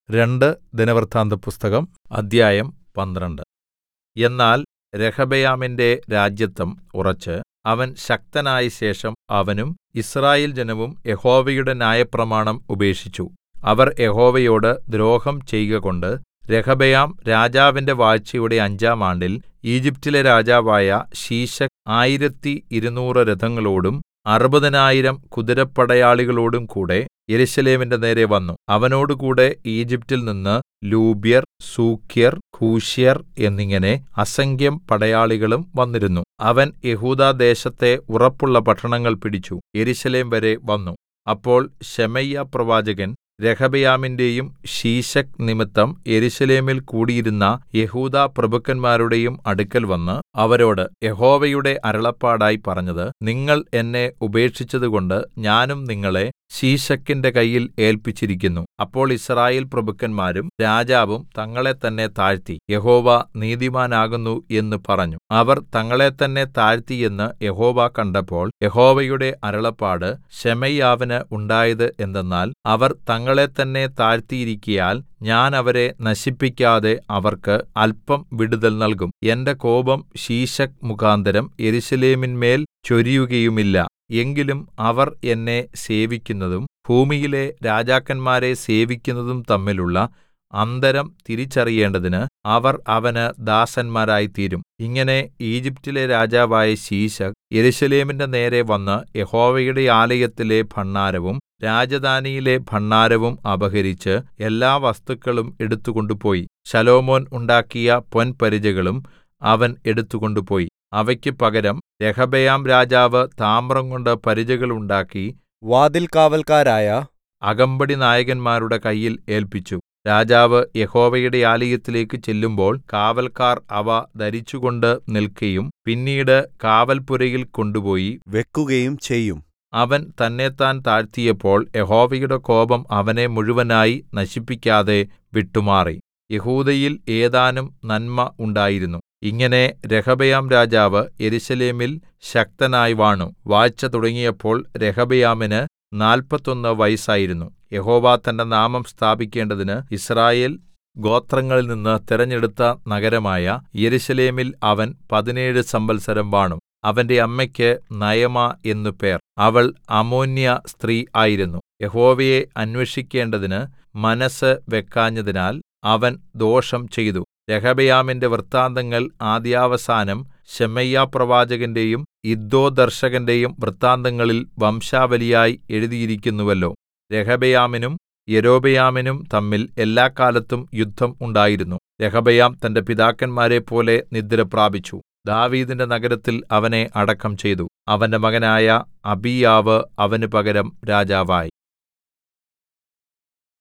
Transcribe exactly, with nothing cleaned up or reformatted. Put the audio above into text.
രണ്ട് ദിനവൃത്താന്തപുസ്തകം അദ്ധ്യായം പന്ത്രണ്ട്. എന്നാൽ രെഹബെയാമിന്റെ രാജത്വം ഉറച്ച് അവൻ ശക്തനായ ശേഷം അവനും യിസ്രായേൽ ജനവും യഹോവയുടെ ന്യായപ്രമാണം ഉപേക്ഷിച്ചു. അവർ യഹോവയോട് ദ്രോഹം ചെയ്കകൊണ്ട് രെഹബെയാം രാജാവിന്റെ വാഴ്ചയുടെ അഞ്ചാം ആണ്ടിൽ ഈജിപ്റ്റിലെ രാജാവായ ശീശക്ക് ആയിരത്തി ഇരുനൂറ് രഥങ്ങളോടും അറുപതിനായിരം കുതിരപ്പടയാളികളോടും കൂടെ യെരൂശലേമിന്റെ നേരെ വന്നു. അവനോടുകൂടെ ഈജിപ്റ്റിൽ നിന്ന് ലൂബ്യർ, സൂക്യർ, കൂശ്യർ എന്നിങ്ങനെ അസംഖ്യം പടയാളികളും വന്നിരുന്നു. അവൻ യെഹൂദാദേശത്തെ ഉറപ്പുള്ള പട്ടണങ്ങൾ പിടിച്ചു യെരൂശലേം വരെ വന്നു. അപ്പോൾ ശെമയ്യാപ്രവാചകൻ രെഹബെയാമിന്റെയും ശീശക്ക് നിമിത്തം യെരൂശലേമിൽ കൂടിയിരുന്ന യെഹൂദാപ്രഭുക്കന്മാരുടെയും അടുക്കൽ വന്ന് അവരോട് യഹോവയുടെ അരുളപ്പാടായി പറഞ്ഞത്, നിങ്ങൾ എന്നെ ഉപേക്ഷിച്ചതുകൊണ്ട് ഞാനും നിങ്ങളെ ശീശക്കിന്റെ കയ്യിൽ ഏല്പിച്ചിരിക്കുന്നു. അപ്പോൾ യിസ്രായേൽ പ്രഭുക്കന്മാരും രാജാവും തങ്ങളെത്തന്നെ താഴ്ത്തി, യഹോവ നീതിമാനാകുന്നു എന്ന് പറഞ്ഞു. അവർ തങ്ങളെത്തന്നെ താഴ്ത്തി എന്ന് യഹോവ കണ്ടപ്പോൾ യഹോവയുടെ അരുളപ്പാട് ശെമയ്യാവിന് ഉണ്ടായത് എന്തെന്നാൽ, അവർ തങ്ങളെത്തന്നെ താഴ്ത്തിയിരിക്കയാൽ ഞാൻ അവരെ നശിപ്പിക്കാതെ അവർക്ക് അല്പം വിടുതൽ നൽകും. എന്റെ കോപം ശീശക്ക് മുഖാന്തരം യെരൂശലേമിന്മേൽ ചൊരിയുകയുമില്ല. എങ്കിലും അവർ എന്നെ സേവിക്കുന്നതും ഭൂമിയിലെ രാജാക്കന്മാരെ സേവിക്കുന്നതും തമ്മിലുള്ള അന്തരം തിരിച്ചറിയേണ്ടതിന് അവർ അവന് ദാസന്മാരായിത്തീരും. ഇങ്ങനെ ഈജിപ്റ്റിലെ രാജാവായ ശീശക്ക് യെരൂശലേമിന്റെ നേരെ വന്ന് യഹോവയുടെ ആലയത്തിലെ ഭണ്ഡാരവും രാജധാനിയിലെ ഭണ്ഡാരവും അപഹരിച്ച് എല്ലാ വസ്തുക്കളും എടുത്തുകൊണ്ടുപോയി. ശലോമോൻ ഉണ്ടാക്കിയ പൊൻപരിചകളും അവൻ എടുത്തുകൊണ്ടുപോയി. അവയ്ക്ക് പകരം രെഹബെയാം രാജാവ് താമ്രംകൊണ്ട് പരിചകൾ ഉണ്ടാക്കി വാതിൽകാവല്ക്കാരായ അകമ്പടിനായകന്മാരുടെ കയ്യിൽ ഏല്പിച്ചു. രാജാവ് യഹോവയുടെ ആലയത്തിലേക്ക് ചെല്ലുമ്പോൾ കാവല്ക്കാർ അവ ധരിച്ചുകൊണ്ട് നിൽക്കയും പിന്നീട് കാവൽപ്പുരയിൽ കൊണ്ടുപോയി വെക്കുകയും ചെയ്യും. അവൻ തന്നെത്താൻ താഴ്ത്തിയപ്പോൾ യഹോവയുടെ കോപം അവനെ മുഴുവനായി നശിപ്പിക്കാതെ വിട്ടുമാറി. യെഹൂദയിൽ ഏതാനും നന്മ ഉണ്ടായിരുന്നു. ഇങ്ങനെ രെഹബെയാം രാജാവ് യെരൂശലേമിൽ ശക്തനായി വാണു. വാഴ്ച തുടങ്ങിയപ്പോൾ രെഹബെയാമിന് നാല്പത്തൊന്ന് വയസ്സായിരുന്നു. യഹോവ തന്റെ നാമം സ്ഥാപിക്കേണ്ടതിന് യിസ്രായേൽ ഗോത്രങ്ങളിൽ നിന്ന് തിരഞ്ഞെടുത്ത നഗരമായ യെരൂശലേമിൽ അവൻ പതിനേഴ് സംവത്സരം വാണു. അവന്റെ അമ്മയ്ക്ക് നയമാ എന്നു പേർ. അവൾ അമ്മോന്യ സ്ത്രീ ആയിരുന്നു. യഹോവയെ അന്വേഷിക്കേണ്ടതിന് മനസ്സ് വെക്കാഞ്ഞതിനാൽ അവൻ ദോഷം ചെയ്തു. രെഹബെയാമിന്റെ വൃത്താന്തങ്ങൾ ആദ്യാവസാനം ശെമയ്യാപ്രവാചകന്റെയും ഇദ്ദോദർശകന്റെയും വൃത്താന്തങ്ങളിൽ വംശാവലിയായി എഴുതിയിരിക്കുന്നുവല്ലോ. രെഹബെയാമിനും യൊരോബെയാമിനും തമ്മിൽ എല്ലാകാലത്തും യുദ്ധം ഉണ്ടായിരുന്നു. രെഹബെയാം തന്റെ പിതാക്കന്മാരെപ്പോലെ നിദ്രപ്രാപിച്ചു. ദാവീദിന്റെ നഗരത്തിൽ അവനെ അടക്കം ചെയ്തു. അവന്റെ മകനായ അബീയാവ് അവന് പകരം രാജാവായി.